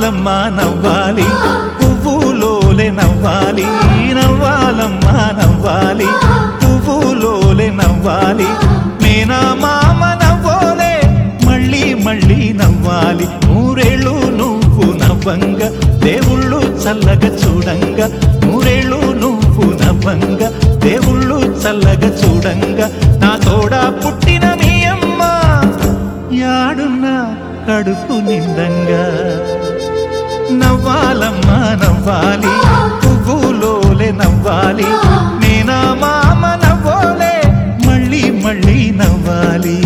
నవ్వాలమ్మా నవ్వాలి పువ్వులోలే నవ్వాలి నవ్వాలమ్మా నవ్వాలి పువ్వులోలే నవ్వాలి మేనా మామ నవ్వోలే మళ్ళీ మళ్ళీ నవ్వాలి నూరేళ్ళు నువ్వు నవ్వంగా దేవుళ్ళు చల్లగా చూడంగా నూరేళ్ళు నువ్వు నవ్వంగా దేవుళ్ళు చల్లగా చూడంగా నా తోడా పుట్టిన మీ అమ్మ యాడున్నా కడుపు నిండంగా నవ్వాలమ్మా నవ్వాలి పువ్వులోలే నవ్వాలి నేనా మామ నవ్వోలే మళ్ళీ మళ్ళీ నవ్వాలి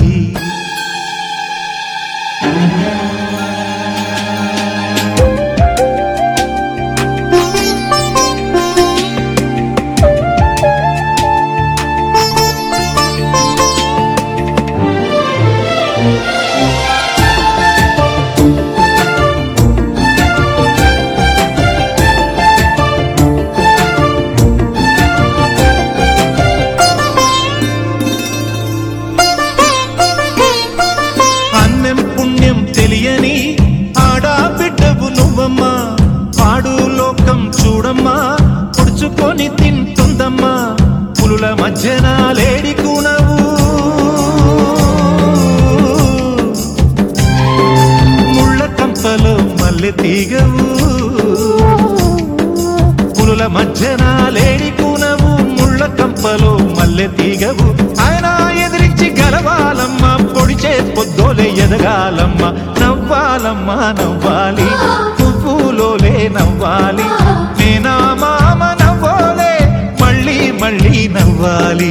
తెలియని ఆడా బిడ్డవు నువ్వమ్మా పాడు లోకం చూడమ్మా పొడుచుకొని తింటుందమ్మా పులుల మధ్యన లేడికునవు ముళ్ళ కంపలో మల్లె తీగవు పులుల మధ్యన లేడికునవు ముళ్ళ కంపలో మల్లె తీగవు ఆయన ఎదిరించి గెలవాలమ్మా పొడిచే పొద్దోలే ఎదగాలమ్మా నవ్వాలమ్మా నవ్వాలి పువ్వులోలే నవ్వాలి నేనా మామ నవ్వోలే మళ్ళీ మళ్ళీ నవ్వాలి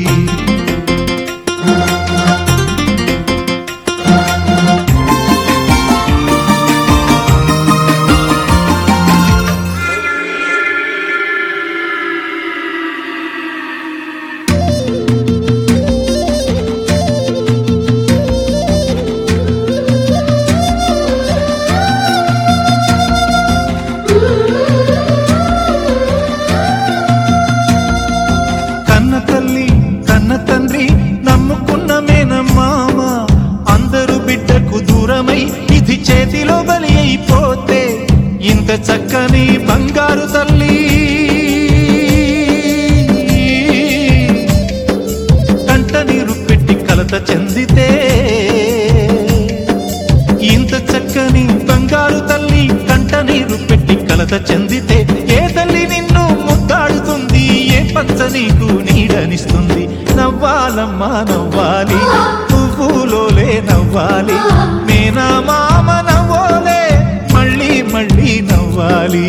తండ్రి నమ్ముకున్న మేనమామ అందరూ బిడ్డకు దూరమై ఇది చేతిలో బలి అయిపోతే ఇంత చక్కని బంగారు తల్లి కంట నీరు పెట్టి కలత చెందితే ఇంత చక్కని బంగారు తల్లి కంట నీరు పెట్టి కలత చెందితే ఏ తల్లి నిన్ను ముద్దాడుతుంది ఏ పంచ నీకు నీడనిస్తుంది నవ్వాలమ్మా నవ్వాలి పువ్వులోలే నవ్వాలి నేనా మామ నవ్వోలే మళ్ళీ మళ్ళీ నవ్వాలి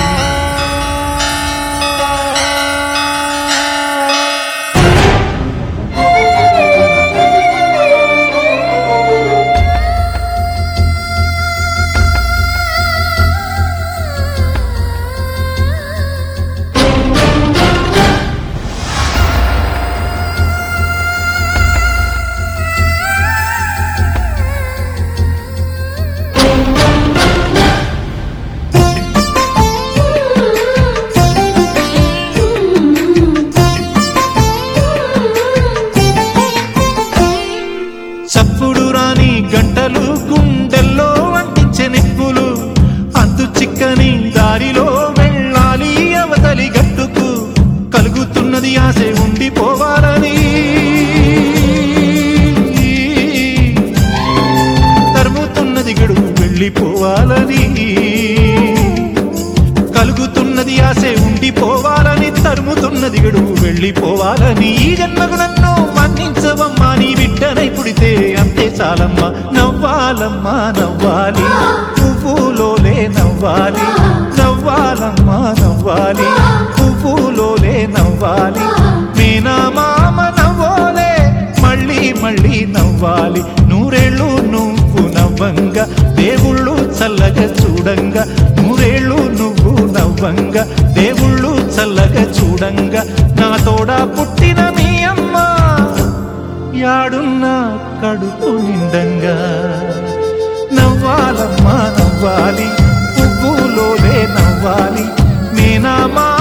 చప్పుడు రాని గంటలు గుండెల్లో అంటించే నిప్పులు అంతు చిక్కని దారిలో వెళ్ళాలి అవతలి గట్టుకు కలుగుతున్నది ఆశ ఉండిపోవాలని తరుముతున్నది గడువు వెళ్ళిపోవాలని కలుగుతున్నది ఆశ ఉండిపోవాలని తరుముతున్నది గడువు వెళ్ళిపోవాలని ఈ జన్మకు నన్ను మన్నించవమ్మా నీ బిడ్డనై పుడితే అంతే చాలమ్మా నవ్వాలమ్మా నవ్వాలి పువ్వులోలే నవ్వాలి నవ్వాలమ్మా నవ్వాలి పువ్వులోలే నవ్వాలి నేనా మామ నవ్వోలే మళ్ళీ మళ్ళీ నవ్వాలి నూరేళ్ళు నువ్వు నవ్వంగా దేవుళ్ళు చల్లగా చూడంగా నూరేళ్ళు నువ్వు నవ్వంగా దేవుళ్ళు చల్లగా చూడంగా నా తోడా పుట్టిన మీ అమ్మ యాడున్నా కడుపు నిండంగా నవ్వాలమ్మా నవ్వాలి పువ్వులోలే నవ్వాలి నేనా మా